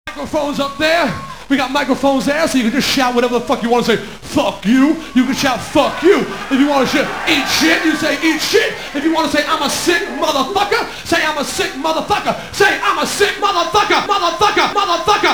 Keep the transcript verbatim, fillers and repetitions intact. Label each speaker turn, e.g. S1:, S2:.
S1: Microphones up there. We got microphones there, so you can just shout whatever the fuck you want to say. Fuck you. You can shout fuck you. If you want to shout eat shit, you say eat shit. If you want to say I'm a sick motherfucker, say I'm a sick motherfucker. Say I'm a sick motherfucker, motherfucker, motherfucker.